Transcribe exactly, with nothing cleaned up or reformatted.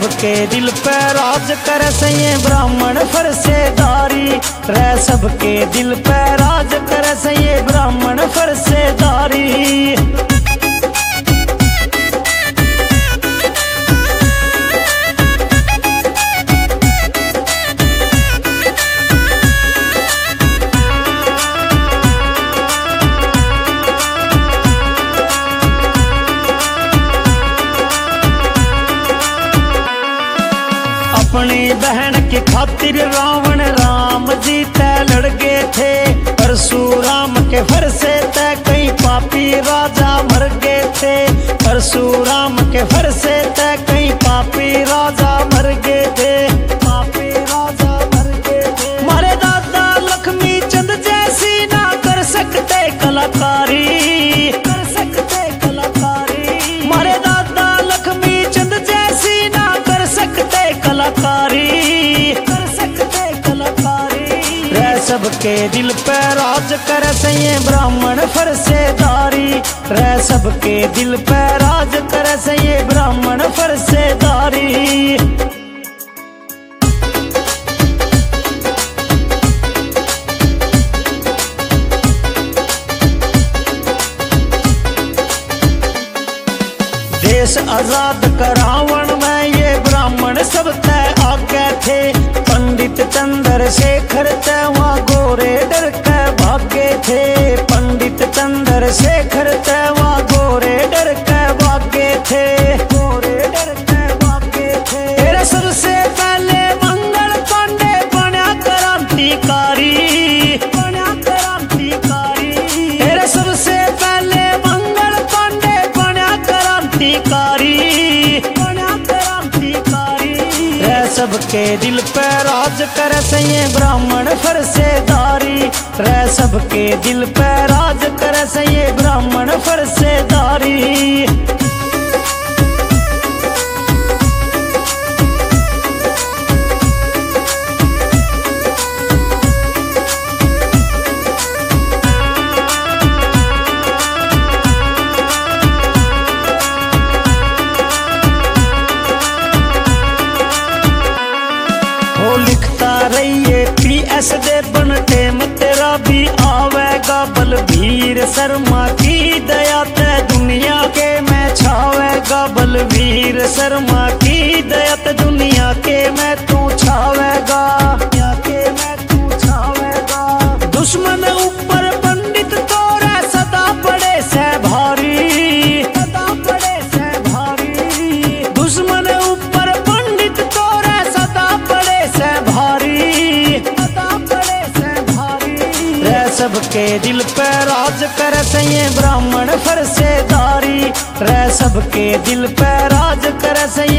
सबके दिल पे राज करे सये ब्राह्मण फरसेदारी। रह सबके दिल पे राज करे सये ब्राह्मण फरसेदारी। अपनी बहन की खातिर रावण राम जी तय लड़ गए थे। परशुराम के फरसे तय कई पापी राजा मर गए थे। परशुराम के फरसे तय कई पापी राजा मर गए थे। पापी राजा मर गए थे। मारे दादा लक्ष्मी चंद जैसी ना कर सकते कलाकारी। कर सकते कलाकारी। मारे दादा लक्ष्मी चंद जैसी ना कर सकते कलाकारी। कर सकते कलाकारी। रह सबके दिल पे राज करे सये ब्राह्मण फरसेदारी। रह सबके दिल पे राज करे सये ब्राह्मण फरसेदारी। देश आजाद करावन में ये ब्राह्मण सब तय आगे थे। पंडित चंद्रशेखर तय वहाँ गोरे डर के भागे थे। पंडित चंद्रशेखर तय वहाँ गोरे डर के भागे थे। गोरे डर के भागे थे। तेरे सबसे पहले मंगल पांडे बना क्रांतिकारी। बना क्रांतिकारी। तेरे सबसे पहले मंगल पांडे बना क्रांतिकारी। बना क्रांतिकारी। रह सबके दिल पे राज करे सये ब्राह्मण फरसेदारी। रह सबके दिल पे राज करे सये ब्राह्मण फरसेदारी। लिखता रहिए पी एस दे बन टेम तेरा भी आवेगा। बलवीर शर्मा की दया ते दुनिया के मैं छावेगा। बलवीर शर्मा की दया ते दुनिया के मैं तू छावेगा। दुनिया के मैं तू छावेगा। दुश्मन ऊपर पंडित तोरे सदा पड़े से भारी। सदा पड़े से भारी। दुश्मन ऊपर पंडित तोरे सदा पड़े से भारी। सदा पड़े से भारी। रह सबके दिल पे राज करे सये ब्राह्मण फरसेदारी। रह सबके दिल पे राज करे सये